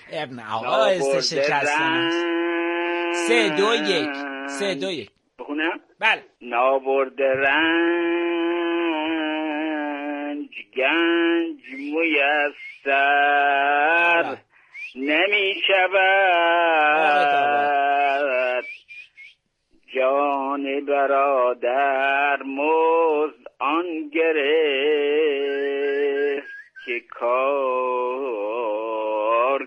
ابن آقا آیسته شکستن 3-2-1 بخونم؟ بله. نابرد رنج گنج میسر نمی شود جان برادر مزد آن گرفت که کار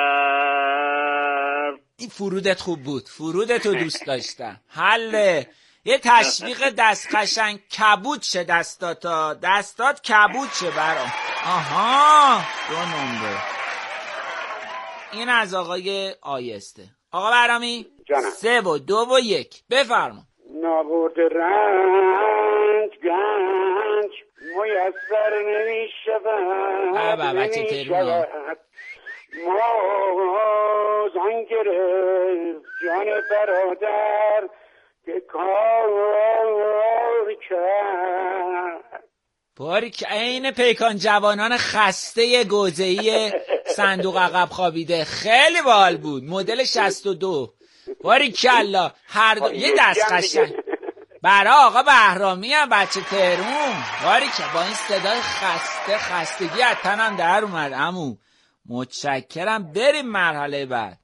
کرد. این فرودت خوب بود، فرودتو دوست داشتم. حله یه تشویق دست قشنگ. کبود شه دستاتا، دستات کبود شه برام. آها 2 نمره. این از آقای آیسته. آقا بهرامی 3-2-1 بفرما. نابرد رنج گنج میسر نمی شود بچه تهرون موزان گرفت جان برادر که کار کرد. باریک عین پیکان جوانان خسته گوزه‌ای صندوق عقب خوابیده. خیلی باحال بود. مدل 62. باریکالله. هر دو یه دست قشنگ برای آقا بهرامی هم بچه تهرون. باریکالله. با این صدای خستگی از تنم در اومد. عمو متشکرم. بریم مرحله بعد.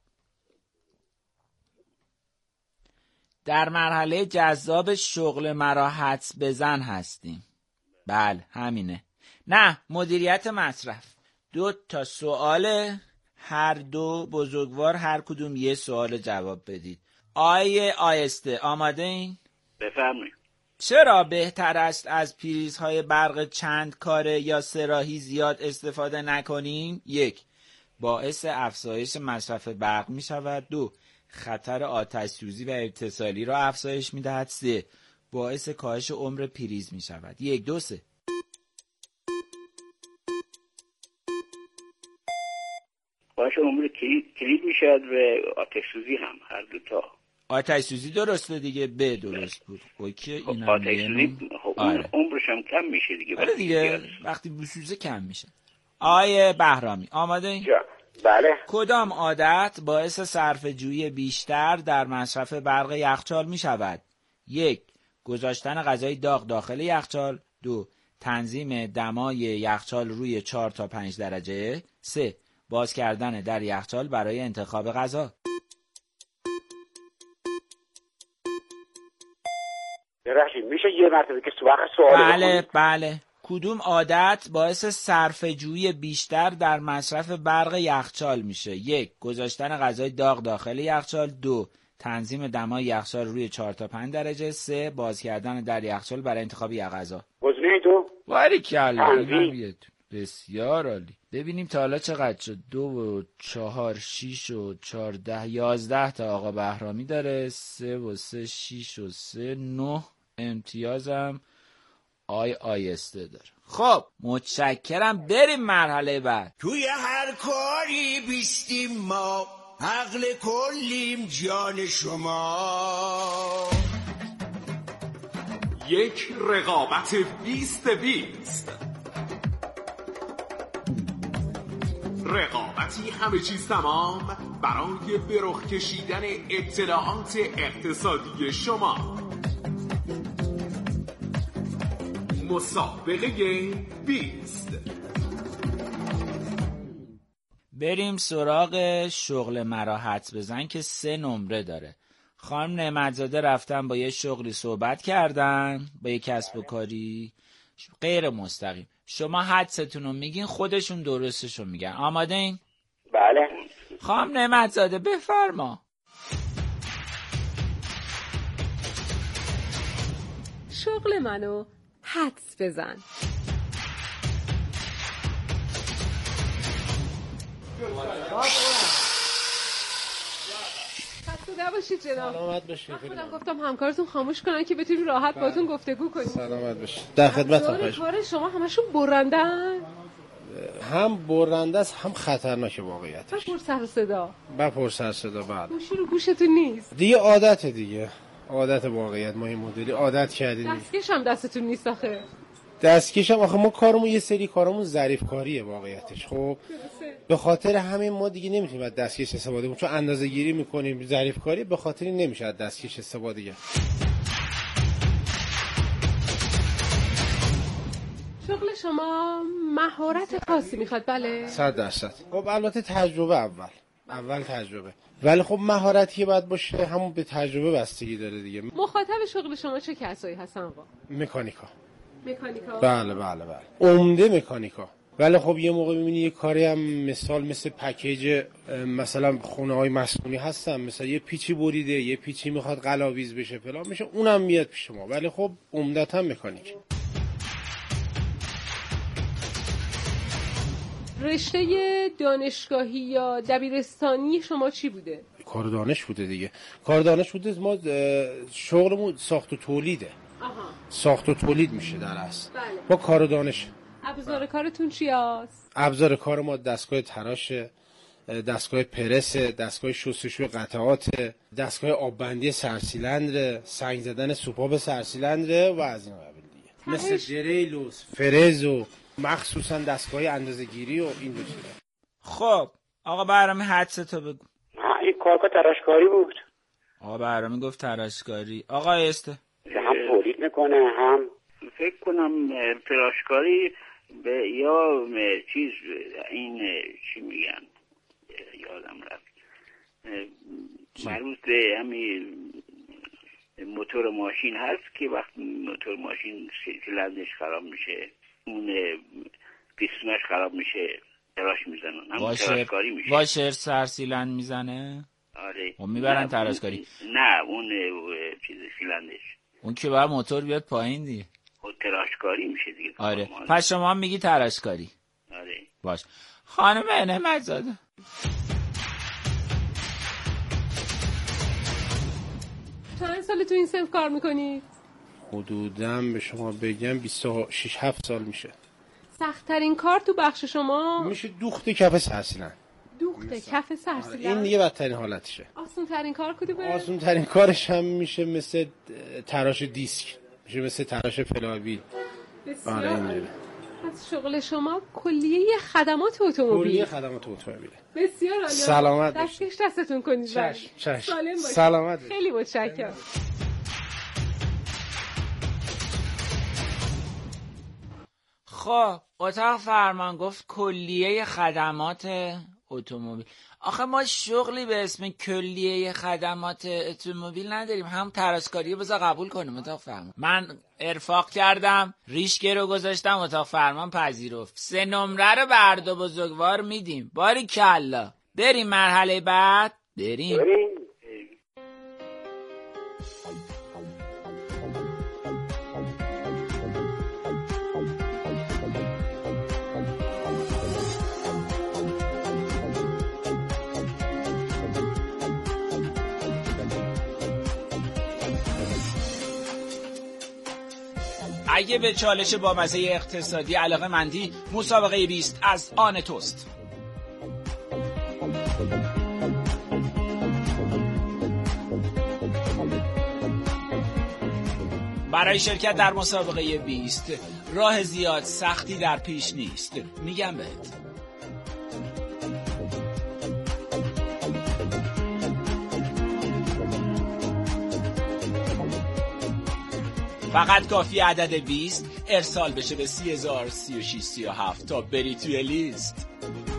در مرحله جذاب شغل مرا حدس بزن هستیم. بله همینه. نه مدیریت مصرف. 2 سوال، هر دو بزرگوار، هر کدوم یه سوال جواب بدید. آیسته آماده این؟ بفرمایید. چرا بهتر است از پریزهای برق چند کاره یا سه‌راهی زیاد استفاده نکنیم؟ 1. باعث افزایش مصرف برق می شود. 2. خطر آتش سوزی و اتصالی را افزایش می دهد. 3. باعث کاهش عمر پریز می شود. 1 2 3 کاهش عمر کلید می شود و آتش سوزی هم. هر دوتا. آتش سوزی درسته دیگه. ب درست بود. اوکی اینم آتش سوزی عمرش هم کم میشه دیگه. آره دیگه وقتی بسوزه کم میشه. آیه بهرامی آماده این؟ بله. کدام عادت باعث صرفه‌جویی بیشتر در مصرف برق یخچال می شود؟ 1. گذاشتن غذای داغ داخل یخچال. 2. تنظیم دمای یخچال روی 4 تا 5 درجه. 3. باز کردن در یخچال برای انتخاب غذا. ببخشید میشه یه مرتبه که سوال بله. کدوم عادت باعث صرفه‌جویی بیشتر در مصرف برق یخچال میشه؟ 1. گذاشتن غذای داغ داخل یخچال. 2. تنظیم دمای یخچال روی 4 تا 5 درجه. 3. باز کردن در یخچال برای انتخاب یک غذا. گزینه 2. باریکالله. بسیار عالی. ببینیم تا حالا چقدر شد. 2 و 4 6 و 14 11 تا آقا بهرامی داره. 3 و 3 6 و 3 9 امتیازم آیسته داره. خب متشکرم. بریم مرحله بعد. توی هر کاری بیستیم ما، عقل کلیم جان شما. یک رقابت 20-20. رقابتی همه چیز تمام برای به رخ کشیدن اطلاعات اقتصادی شما. مسابقه 20. بریم سراغ شغل مرا حدس بزن که 3 نمره داره. خانم نعمتزاده رفتن با یه شغلی صحبت کردن، با یه کسب و کاری غیر مستقیم. شما حدستون رو میگین، خودشون درستش رو میگن. آماده این؟ بله. خانم نعمتزاده بفرما. شغل منو حدس بزن. نباشید جناب. سلامت باشید. خودم گفتم همکارتون خاموش کنن که بتونیم راحت باهاتون گفتگو کنیم. سلامت باشید. در خدمتم. کار شما همشون برندن؟ هم برنده است هم خطرناکه واقعیتش. پر سر صدا. پر سر صدا. بعد گوشی رو گوشتون نیست. دیگه عادت واقعیت ما این مدلی عادت کردیم. دستکش هم دستتون نیست آخه. دستکش هم آخه ما کارمون یه سری کارمون ظریف کاریه واقعیتش. خب به خاطر همین ما دیگه نمیتونیم از دستکش استفاده کنیم، چون اندازه گیری میکنیم ظریف کاری، به خاطر این نمیشه از دستکش استفاده کرد. شغل شما مهارت خاصی میخواد؟ بله 100%. خب البته تجربه اول تجربه، ولی خب مهارتی که باید باشه همون به تجربه بستگی داره دیگه. مخاطب شغل شما چه کسایی هستن آقا؟ مکانیکا. بله. عمده مکانیکا. ولی خب یه موقع میبینی یه کاری هم مثل پکیج مثلا خونه‌های مسکونی هستن، مثلا یه پیچی بریده، یه پیچی میخواد قلاویز بشه فلان میشه، اونم میاد پیش ما، ولی خب عمدتا مکانیک. رشته دانشگاهی یا دبیرستانی شما چی بوده؟ کار دانش بوده دیگه. کار دانش بوده. ما شغلمون ساخت و تولیده. ساخت و تولید میشه در اصل. بله. ما کار دانش. ابزار کارتون چی هست؟ ابزار کار ما دستگاه تراشه، دستگاه پرسه، دستگاه شستشوی قطعات، دستگاه آببندی سرسیلندر، سنگ زدن سوپاب سرسیلندر و از این قبیل دیگه. مثل دریل و فرز و مخصوصا دستگاه اندازه‌گیری و این دو چیزا. خب آقا بهرامی حدستو بگو. این کارگاه تراشکاری بود. آقا بهرامی گفت تراشکاری. آقا استه هم تولید میکنه هم فکر کنم تراشکاری به یا چیز این چی میگن یادم رفت، مربوط به همین موتور ماشین هست که وقتی موتور ماشین سیلندرش خراب میشه، اون پیستونش خراب میشه تراش میزنن، همون تراشکاری میشه. واشر سرسیلند میزنه؟ آره. اون میبرن تراشکاری. نه اون چیز سیلندرش، اون که باید موتور بیاد پایین دیگه. تراشکاری میشه دیگه. آره. پس شما هم میگی تراشکاری. آره. باش. خانم نعمت‌زاده چند سال تو این صنف کار میکنید؟ حدوداً به شما بگم 26-7 سال میشه. سخت‌ترین کار تو بخش شما میشه دوخت کف سرسیلند. دوخت کف سرسیلند؟ این دیگه بدترین حالتشه. آسان‌ترین کار کدومه؟ آسان‌ترین کارش هم میشه مثل تراش دیسک، میشه مثل تراش فلاویل. آره اینجوری. پس شغل شما کلیه خدمات اتومبیل. کلیه خدمات اتومبیله. بسیار عالی. سلامت باشید. دستتون کنید. چشم. سالم باشید. سلامت باشید. خیلی متشکرم. خب اتاق فرمان گفت کلیه خدمات اتومبیل. آخه ما شغلی به اسم کلیه خدمات اتومبیل نداریم، هم تراشکاری بذار قبول کنیم اتاق فرمان. من ارفاق کردم، ریشگه رو گذاشتم، اتاق فرمان پذیرفت. 3 نمره رو به اردو بزرگوار میدیم. باری کلا. بریم مرحله بعد. بریم. اگه به چالش با مزه اقتصادی علاقه مندی، مسابقه 20 از آن توست. برای شرکت در مسابقه 20 راه زیاد سختی در پیش نیست. میگم بهت. فقط کافی عدد 20 ارسال بشه به 30,036-37 تا بری توی لیست.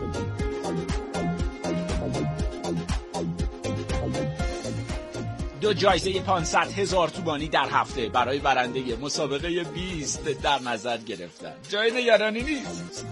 دو جایزه 500,000 تومانی در هفته برای برنده مسابقه 20 در نظر گرفتن. جای نگرانی نیست.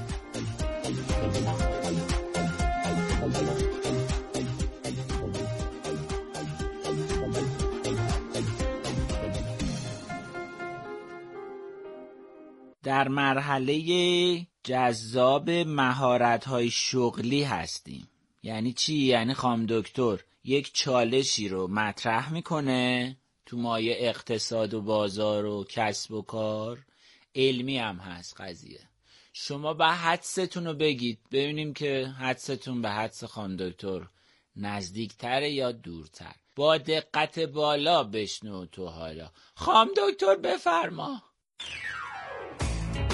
در مرحله جذاب مهارت‌های شغلی هستیم. یعنی چی؟ یعنی خانم دکتر یک چالشی رو مطرح میکنه تو مایه اقتصاد و بازار و کسب و کار. علمی هم هست قضیه. شما به حدستون رو بگید ببینیم که حدستون به حدس خانم دکتر نزدیکتره یا دورتر. با دقت بالا بشنو تو حالا. خانم دکتر بفرما.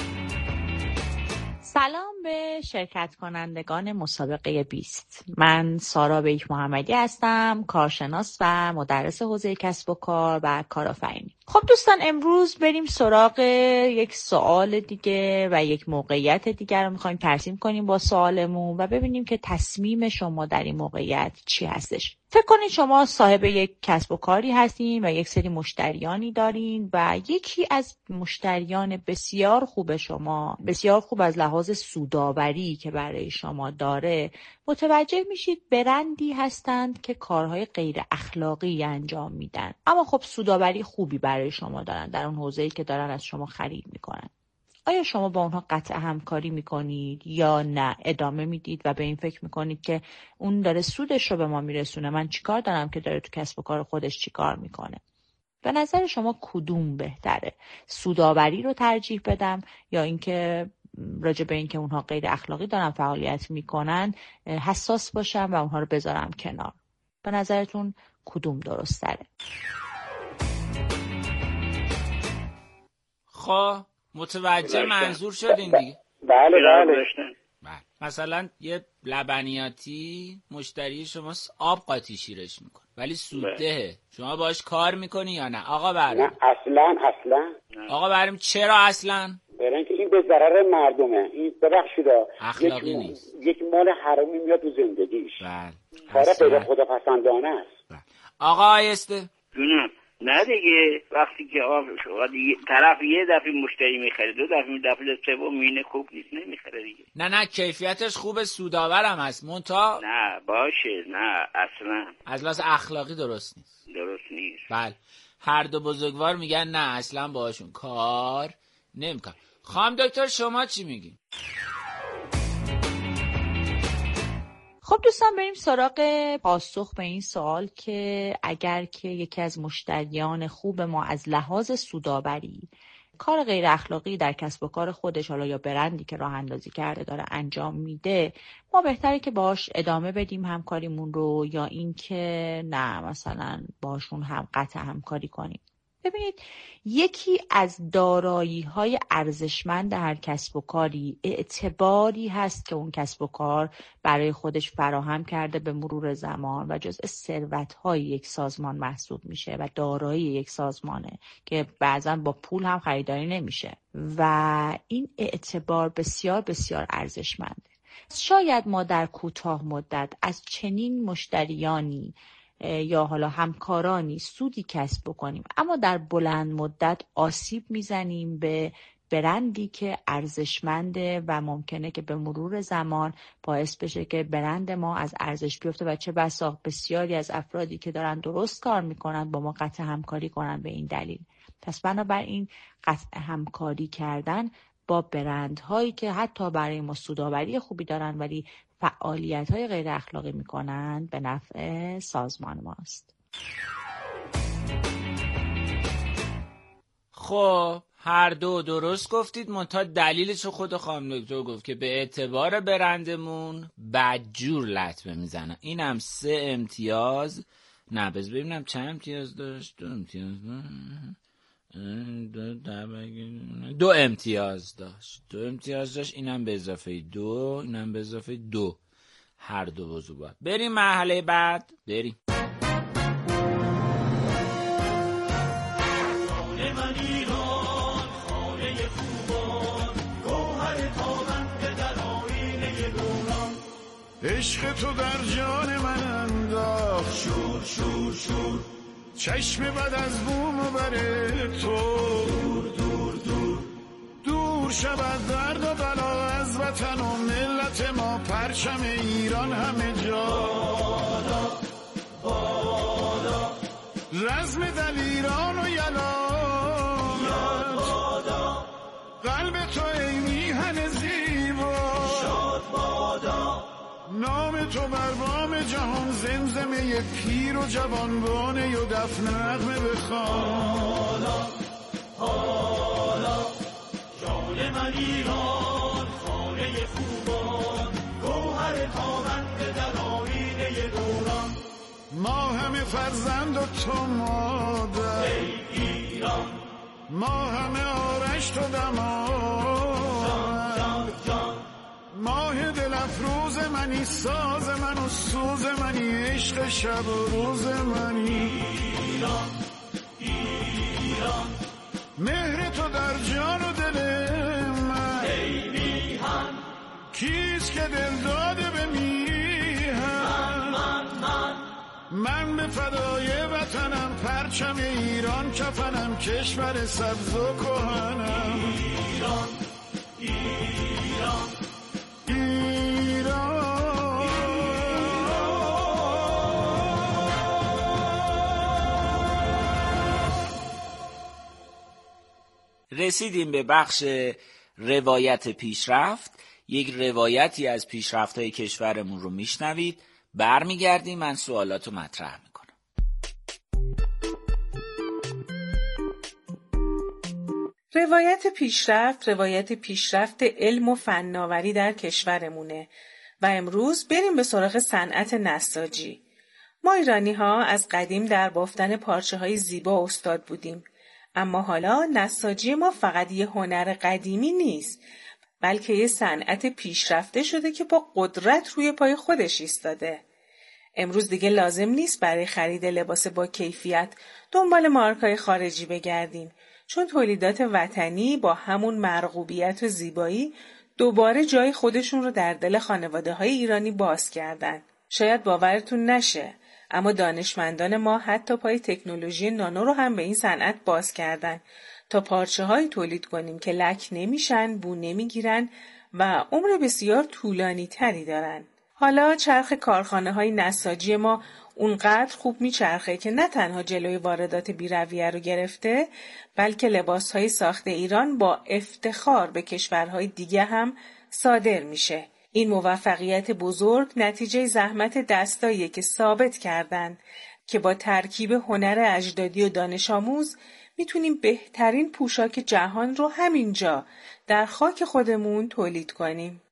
سلام به شرکت کنندگان مسابقه 20. من سارا بیک محمدی هستم، کارشناس و مدرس حوزه کسب و کار و کارآفرینی. خب دوستان، امروز بریم سراغ یک سوال دیگه و یک موقعیت دیگر رو میخوایم ترسیم کنیم با سوالمون و ببینیم که تصمیم شما در این موقعیت چی هستش. فکر کنید شما صاحب یک کسب و کاری هستین و یک سری مشتریانی دارین و یکی از مشتریان بسیار خوب شما، بسیار خوب از لحاظ سودآوری که برای شما داره، متوجه میشید برندی هستند که کارهای غیر اخلاقی انجام میدن، اما خب سودآوری خوبی برای شما دارن در اون حوزه‌ای که دارن از شما خرید میکنن. آیا شما با اونها قطع همکاری میکنید یا نه ادامه میدید و به این فکر میکنید که اون داره سودش رو به ما میرسونه، من چیکار دارم که داره تو کسب و کار خودش چیکار میکنه؟ به نظر شما کدوم بهتره؟ سودآوری رو ترجیح بدم یا اینکه راجع به اینکه اونها غیر اخلاقی دارن فعالیت میکنن حساس باشم و اونها رو بذارم کنار؟ به نظرتون کدوم درست تره؟ خب متوجه منظور شدین دیگه؟ بله. مثلا یه لبنیاتی مشتری شما آب قاطی شیرش میکنه ولی سوددهه، شما باش کار میکنی یا نه؟ آقا بریم. نه اصلا. آقا بریم. چرا اصلا؟ برای اینکه این به ضرر مردمه. این ببخشید اخلاقی نیست، یک مال حرامی میاد تو زندگیش. بله. کار غیر خداپسندانه است. بله. آقا آیسته جونم. نه دیگه، وقتی که طرف یه دفعه مشتری میخره، دو دفعه سوم میینه خوب نیست، نمیخره دیگه. نه کیفیتش خوبه، سودآورم هست، منتها نه باشه، نه اصلا از لحاظ اخلاقی درست نیست. بله. هر دو بزرگوار میگن نه اصلا باهاشون کار نمیکنم. خانم دکتر شما چی میگین؟ خب دوستان، بریم سراغ پاسخ به این سوال که اگر که یکی از مشتریان خوب ما از لحاظ سودآوری کار غیر اخلاقی در کسب و کار خودش، حالا یا برندی که راه اندازی کرده داره انجام میده، ما بهتره که باهاش ادامه بدیم همکاریمون رو یا اینکه نه مثلا باهاشون هم قطع همکاری کنیم. ببینید، یکی از دارایی‌های ارزشمند هر کسب و کاری اعتباری هست که اون کسب و کار برای خودش فراهم کرده به مرور زمان و جزء ثروت‌های یک سازمان محسوب میشه و دارایی یک سازمانه که بعضاً با پول هم خریداری نمیشه و این اعتبار بسیار بسیار ارزشمنده. شاید ما در کوتاه مدت از چنین مشتریانی یا حالا همکارانی سودی کسب بکنیم، اما در بلند مدت آسیب میزنیم به برندی که ارزشمنده و ممکنه که به مرور زمان باعث بشه که برند ما از ارزش بیفته و چه بسا بسیاری از افرادی که دارن درست کار میکنن با ما قطع همکاری کنن به این دلیل. پس بنابراین قطع همکاری کردن با برندهایی که حتی برای ما سودآوری خوبی دارن ولی فعالیت‌های غیر اخلاقی می‌کنند به نفع سازمان ماست. خب هر دو درست گفتید، منتها دلیلش خود خانم دکتر گفت که به اعتبار برندمون بدجور لطمه میزنن. اینم 3 امتیاز، نه بذار ببینم چند امتیاز داشت. 2 امتیاز دو امتیاز داشت. اینم به اضافه 2، اینم به اضافه 2. هر دو بزرگ باید. بریم مرحله بعد. بریم. عشق تو در جان من انداخت شور شور شور، چشم بد از بوم و بره تو دور شود درد و بلا از وطن و ملت ما، پرچم ایران همه جا رزم دلیران و یلامت، قلب تو ای میهن زیبا نام تو بر بام جهان، زمزمه پیر و جوانبانه و دف نغمه بخوان. حالا جان من ایران، خانه خوبان، گوهر تابنده در آیینه دوران، ما همه فرزند و تو مادر ای ایران، ما همه آرش تو دماد، ماه دل افروز منی، ساز من و سوز منی، عشق شب و روز منی. ایران ایران مهر تو در جان و دل من، ای میهن کیست که دل داده به میهن. من به فدای وطنم، پرچم ایران کفنم، کشور سبز و کهنم. ایران ایران ایران. رسیدیم به بخش روایت پیشرفت. یک روایتی از پیشرفت‌های کشورمون رو میشنوید، برمیگردیم من سوالاتو مطرح میکنم. روایت پیشرفت علم و فناوری در کشورمونه و امروز بریم به سراغ صنعت نساجی. ما ایرانی ها از قدیم در بافتن پارچه های زیبا استاد بودیم، اما حالا نساجی ما فقط یه هنر قدیمی نیست، بلکه یه صنعت پیشرفته شده که با قدرت روی پای خودش ایستاده. امروز دیگه لازم نیست برای خرید لباس با کیفیت دنبال مارکای خارجی بگردیم، چون تولیدات وطنی با همون مرغوبیت و زیبایی دوباره جای خودشون رو در دل خانواده‌های ایرانی باز کردن. شاید باورتون نشه، اما دانشمندان ما حتی پای تکنولوژی نانو رو هم به این صنعت باز کردن تا پارچه‌هایی تولید کنیم که لک نمیشن، بو نمیگیرن و عمر بسیار طولانی تری دارن. حالا چرخ کارخانه‌های نساجی ما اونقدر خوب میچرخه که نه تنها جلوی واردات بی‌رویه رو گرفته، بلکه لباس‌های ساخته ایران با افتخار به کشورهای دیگه هم صادر میشه. این موفقیت بزرگ نتیجه زحمت دستاییه که ثابت کردن که با ترکیب هنر اجدادی و دانش آموز میتونیم بهترین پوشاک جهان رو همینجا در خاک خودمون تولید کنیم.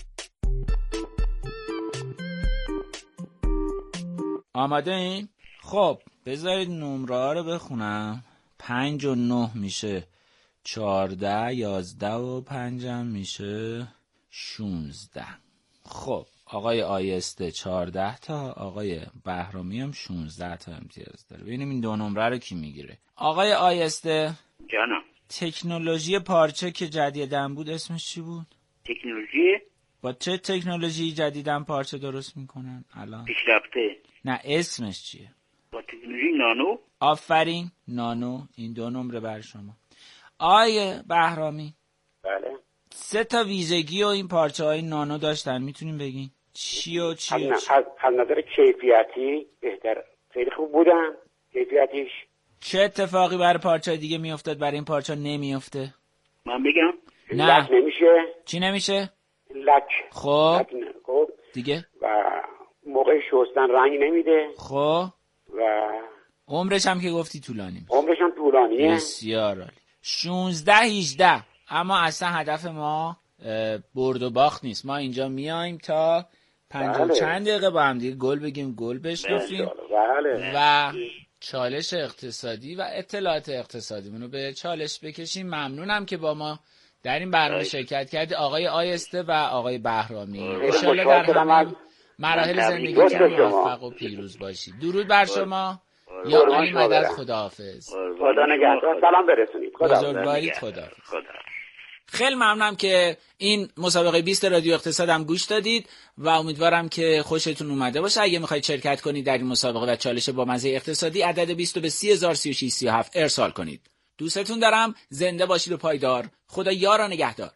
آماده این؟ خب بذارید نمره ها رو بخونم. 5 و 9 میشه 14، 11 و 5 میشه 16. خب آقای آیسته 14 تا، آقای بهرامی هم 16 تا امتیاز داره. ببینیم این دو نمره رو کی میگیره. آقای آیسته جانم، تکنولوژی پارچه که جدیدن بود اسمش چی بود؟ تکنولوژی؟ با چه تکنولوژی جدیدن پارچه درست میکنن الان؟ پیشرفته. نه اسمش چیه؟ با تکنولوژی نانو. آفرین، نانو. این 2 نمره بر شما. آقای بهرامی بله 3 تا ویژگی و این پارچه های نانو داشتن، میتونیم بگین چی و چی؟ از نظر کیفیتی بهتر، خیلی خوب بودن کیفیتیش. چه اتفاقی برای پارچه دیگه میافتاد برای این پارچه نمیافته؟ من بگم نه. لک نمیشه. چی نمیشه؟ لک. خب دیگه و موقع شستن رنگ نمیده. خب و عمرش هم که گفتی طولانی. عمرش هم طولانیه. بسیار عالی. 16 18. اما اصلا هدف ما برد و باخت نیست. ما اینجا میایم تا 50 چند دقیقه با هم دیگه گل بگیم، گل بشنفیم و چالش اقتصادی و اطلاعات اقتصادیمونو به چالش بکشیم. ممنونم که با ما در این برنامه شرکت کردی آقای آیسته و آقای بهرامی. انشالله در همه مراحل زندگیتون موفق و پیروز باشید. درود بر شما. یا علی مدد. خداحافظ. خدا نگهدار. سلام برسونید. بزرگوارید. خدا. خیلی ممنونم که این مسابقه 20 رادیو اقتصاد هم گوش دادید و امیدوارم که خوشتون اومده باشه. اگه میخواید شرکت کنید در این مسابقه و چالش با مزه اقتصادی، عدد 20 به 3003637 ارسال کنید. دوستتون دارم. زنده باشید و پایدار. خدا یار و نگهدار.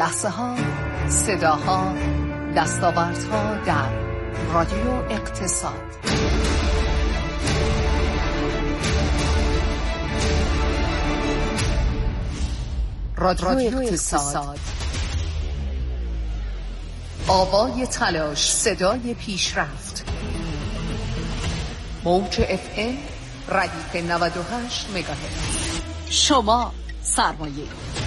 لحظه ها، صداها، دستاوردها در رادیو اقتصاد. رادیو اقتصاد، آوای تلاش، صدای پیشرفت. موج FM ردیف 98 مگاهرتز. شما سرمایه.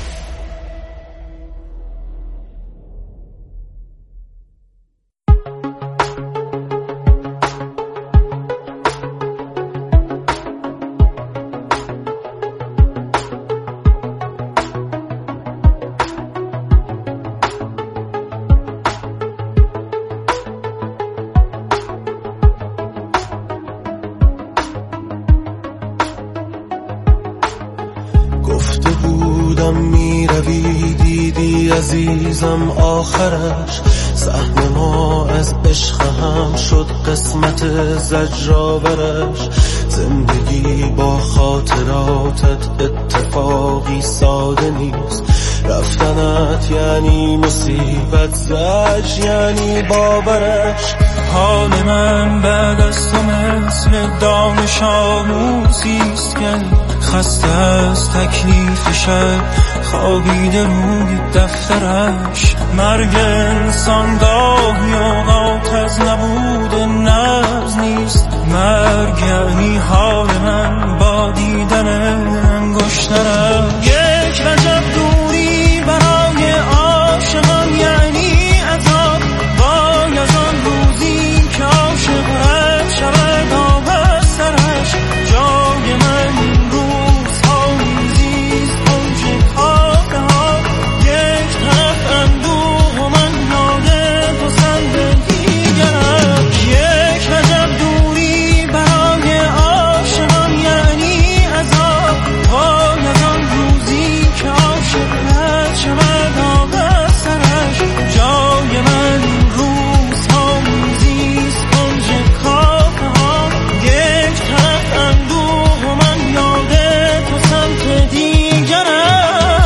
عزیزم آخرش سهم ما از عشق هم شد قسمت زجرآورش. زندگی با خاطراتت اتفاقی ساده نیست. رفتنت یعنی مصیبت، زج یعنی باورش. حال من بعد از تو مثل دانش آموزیست که خسته از تکلیف شب خوابیده روی دفترش. مرگ انسان گاهی اوقات از نبود نبض نیست. مرگ یعنی حال من با دیدن انگشترش. یک وجب دوری برای عاشقان یعنی عذاب. وای از آن روزی که عاشق رد شود آب از سرش. جای من این روزها میزیست اوج کافه ها. یک طرف اندوه و من یاده تو سند دیگرم. یک وجب دوری برای عاشقان یعنی عذاب. وای از آن روزی که عاشق رد شود آب از سرش. جای من این روزها میزیست اوج کافه ها. یک طرف اندوه و من یاده تو سمت دیگرش.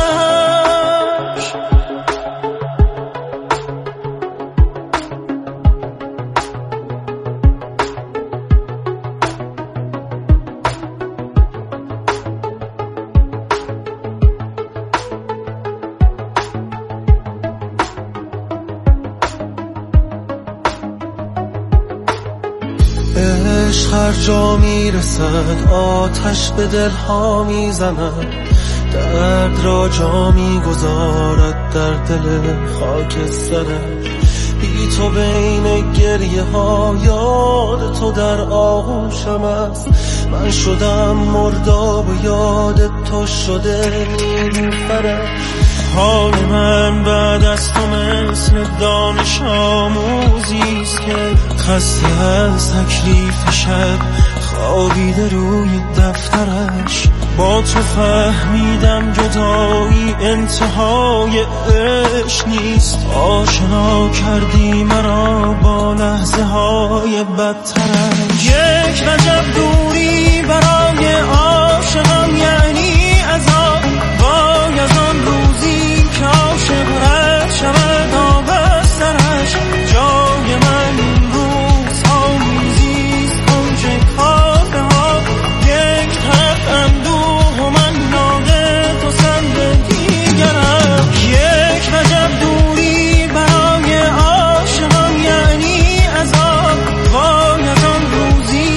عشق هر جا میرسد آتش به دلها میزند. درد را جا میگذارد در دل خاکسترش. بی تو بین گریه ها یاد تو در آغوشم است. من شدم مرداب و یاد تو شده نیلوفرش. حال من بعد از تو مثل دانش آموزیست که خسته از تکلیف شب خوابیده روی دفترش. با تو فهمیدم جدایی انتهای عشق نیست. آشنا کردی مرا با لحظه های بدترش. یک وجب دوری برای عاشقان یعنی عذاب. وای از آن روزی که عاشق رد شود آب از سرش. جای من این روزها میزیست اوج کافه ها. یک طرف اندوه و من یاده تو سند دیگرم. یک وجب دوری برای عاشقان یعنی عذاب. وای از آن روزی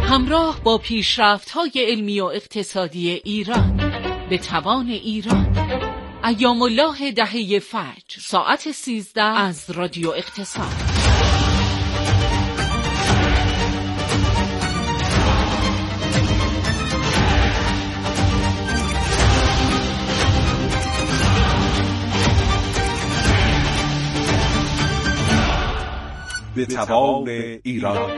همراه با پیشرفت‌های علمی و اقتصادی ایران به توان ایران. ایام الله دهه فجر، ساعت 13 از رادیو اقتصاد. به توان ایران.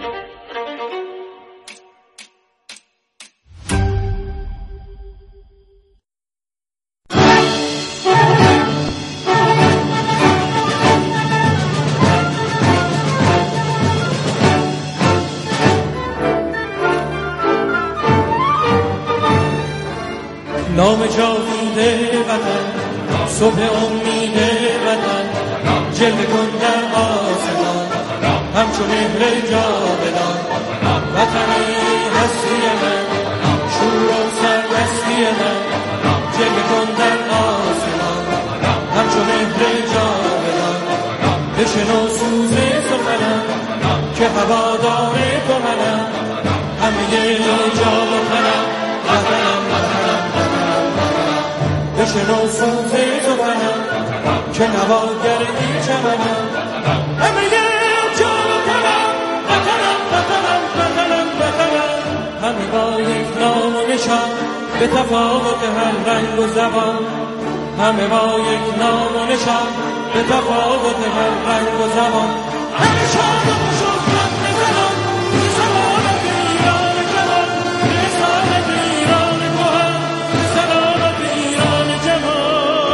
نام جاوید وطن، صبح امید وطن، جلوه کن در آسمان همچون مهر جاودان. وطنی هستی من، شور و سرمستی من، جلوه کن در آسمان همچون مهر جاودان. بشنو سوز سخنم که هوادار تو منم، همه جا و تنم وطنم وطنم وطنم وطنم. بشنو سوز سخنم که نواگر این چمنم، همه جا و تنم وطنم وطنم وطنم وطنم. همه با یک نام و نشان به تفاوت هر رنگ و زبان، همه با یک نام و نشان به تفاوت هر رنگ و زبان. همه شاد و خوشحال بزنان سلامت ایران جوان، رسالت ایران کهن، سلامت ایران جوان.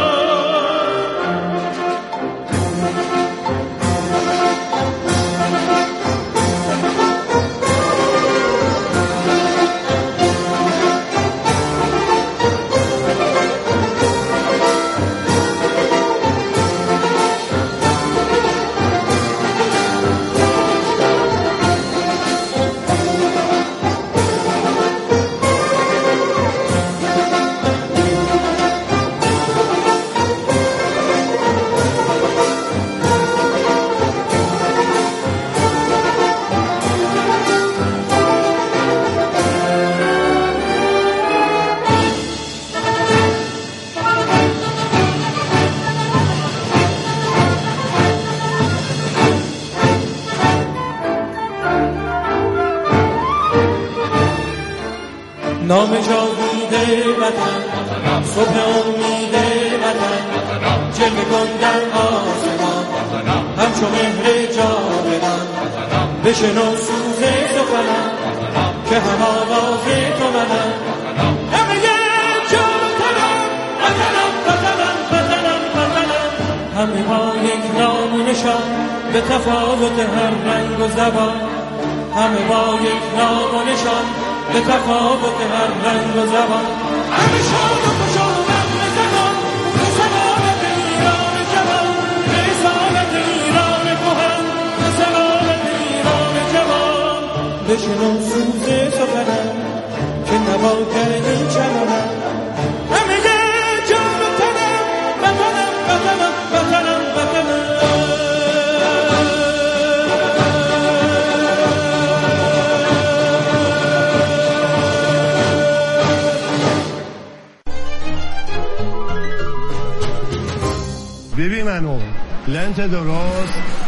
نام جاوید وطن، صبح امید وطن، جلوه کن در آسمان همچون مهر جاودان. بشنو سوز سخنم که هم آواز تو منم، همه جا و تنم وطنم وطنم وطنم وطنم. همه با یک نام و نشان به تفاوت هر رنگ و زبان، همه با یک نام و نشان به تفاوت هر رنگ و زبان. همه شاد و خوشحال بزنان سلامت ایران جوان، رسالت ایران کهن، سلامت ایران جوان. بشنو سوز سخنم که نواگر این چمنم، همه جا و تنم وطنم وطنم وطنم وطنم. ببین منو لنت درست،